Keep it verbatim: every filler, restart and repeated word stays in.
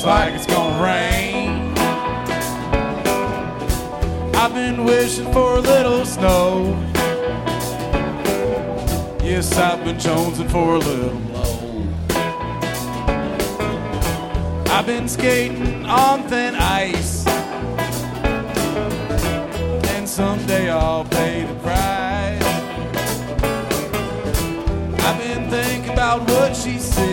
looks like it's gonna rain. I've been wishing for a little snow. Yes, I've been jonesing for a little blow. I've been skating on thin ice, and someday I'll pay the price. I've been thinking about what she said.